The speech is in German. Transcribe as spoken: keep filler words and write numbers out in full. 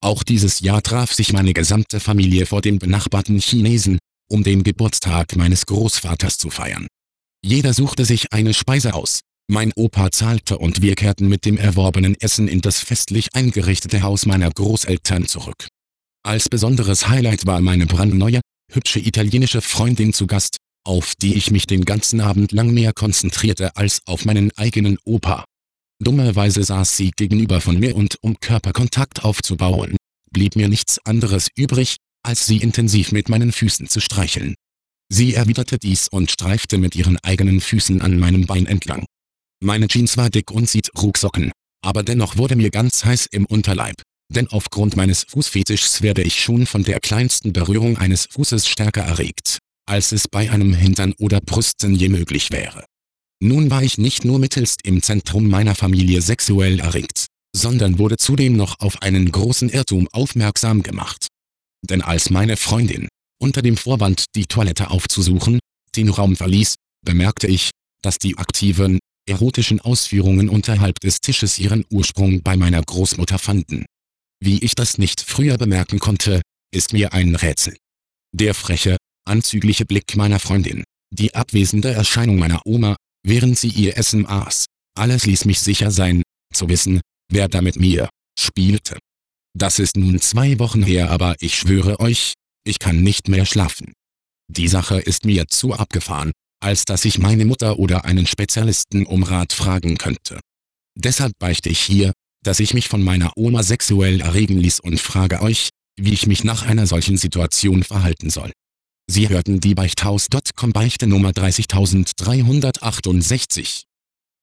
Auch dieses Jahr traf sich meine gesamte Familie vor dem benachbarten Chinesen, um den Geburtstag meines Großvaters zu feiern. Jeder suchte sich eine Speise aus. Mein Opa zahlte und wir kehrten mit dem erworbenen Essen in das festlich eingerichtete Haus meiner Großeltern zurück. Als besonderes Highlight war meine brandneue, hübsche italienische Freundin zu Gast, auf die ich mich den ganzen Abend lang mehr konzentrierte als auf meinen eigenen Opa. Dummerweise saß sie gegenüber von mir und um Körperkontakt aufzubauen, blieb mir nichts anderes übrig, als sie intensiv mit meinen Füßen zu streicheln. Sie erwiderte dies und streifte mit ihren eigenen Füßen an meinem Bein entlang. Meine Jeans war dick und sie trug Socken, aber dennoch wurde mir ganz heiß im Unterleib, denn aufgrund meines Fußfetischs werde ich schon von der kleinsten Berührung eines Fußes stärker erregt, als es bei einem Hintern oder Brüsten je möglich wäre. Nun war ich nicht nur mittelst im Zentrum meiner Familie sexuell erregt, sondern wurde zudem noch auf einen großen Irrtum aufmerksam gemacht. Denn als meine Freundin, unter dem Vorwand, die Toilette aufzusuchen, den Raum verließ, bemerkte ich, dass die aktiven, erotischen Ausführungen unterhalb des Tisches ihren Ursprung bei meiner Großmutter fanden. Wie ich das nicht früher bemerken konnte, ist mir ein Rätsel. Der freche, anzügliche Blick meiner Freundin, die abwesende Erscheinung meiner Oma, während sie ihr Essen aß, alles ließ mich sicher sein, zu wissen, wer da mit mir spielte. Das ist nun zwei Wochen her, aber ich schwöre euch, ich kann nicht mehr schlafen. Die Sache ist mir zu abgefahren, als dass ich meine Mutter oder einen Spezialisten um Rat fragen könnte. Deshalb beichte ich hier, dass ich mich von meiner Oma sexuell erregen ließ und frage euch, wie ich mich nach einer solchen Situation verhalten soll. Sie hörten die Beichthaus Punkt com Beichte Nummer dreißigtausenddreihundertachtundsechzig.